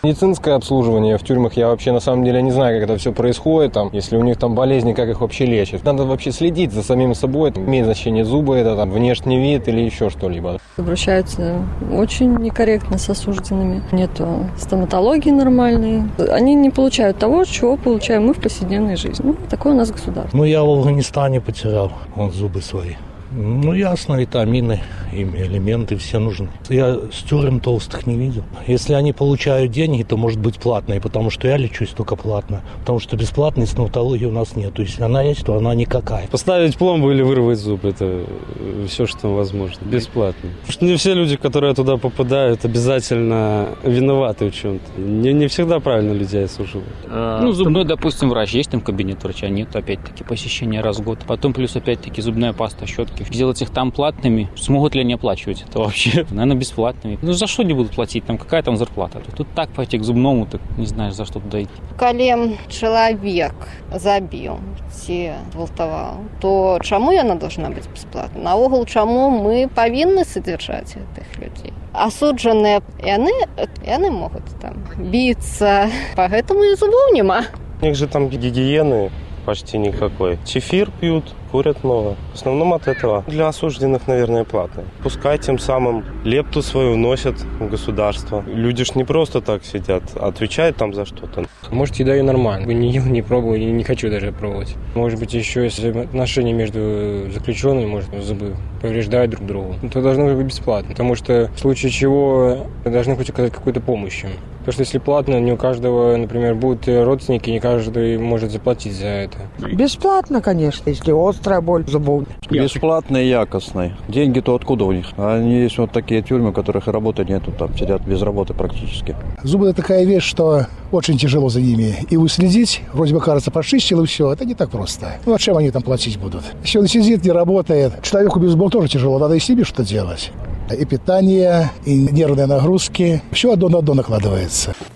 Медицинское обслуживание в тюрьмах, я вообще на самом деле не знаю, как это все происходит, там, если у них там болезни, как их вообще лечат. Надо вообще следить за самим собой, там, имеет значение зубы, это там внешний вид или еще что-либо. Обращаются очень некорректно с осужденными, нету стоматологии нормальной. Они не получают того, чего получаем мы в повседневной жизни. Ну, такое у нас государство. Я в Афганистане потерял зубы свои. Ясно, витамины, им элементы все нужны. Я с тюрем толстых не видел. Если они получают деньги, то может быть платные, потому что я лечусь только платно. Потому что бесплатной стоматологии у нас нет. То есть она есть, то она никакая. Поставить пломбу или вырвать зуб – это все, что возможно. Бесплатно. Потому что не все люди, которые туда попадают, обязательно виноваты в чем-то. Не всегда правильно людей осуживают. Зубной, допустим, врач. Есть там кабинет врача? Нет, опять-таки, посещение раз в год. Потом плюс, опять-таки, зубная паста, щетки. Сделать их там платными, смогут ли они оплачивать это вообще? Наверное, бесплатными. За что не будут платить? Там какая там зарплата? Тут так пойти к зубному, так не знаешь, за что туда идти. Калі чалавек забіў ці гвалтаваў, то чаму яна должна быць бясплатна? Наогул, чаму мы павінны садзяржаць гэтых людзей? Асуджаныя яны могуць там біцца, поэтому і зубоў няма. У них же там гигиены почти никакой. Чефир пьют, курят много. В основном от этого. Для осужденных, наверное, платно. Пускай тем самым лепту свою вносят в государство. Люди ж не просто так сидят, отвечают там за что-то. Может, еда и нормально. Не ел, не пробовал и не хочу даже пробовать. Может быть, еще если отношения между заключенными, может, зубы повреждают друг другу, то должно быть бесплатно. Потому что в случае чего должны хоть оказать какую-то помощь им. Потому что если платно, не у каждого, например, будут родственники, не каждый может заплатить за это. Бесплатно, конечно, если острая боль зубов. Бесплатно и якостно. Деньги-то откуда у них? Они есть вот такие тюрьмы, у которых и работы нету, там сидят без работы практически. Зубы – это такая вещь, что очень тяжело за ними. И уследить, вроде бы кажется, почистил и все. Это не так просто. А чем они там платить будут? Если он сидит, не работает, человеку без зубов тоже тяжело, надо и себе что-то делать. И питание, и нервные нагрузки. Все одно на одно накладывается.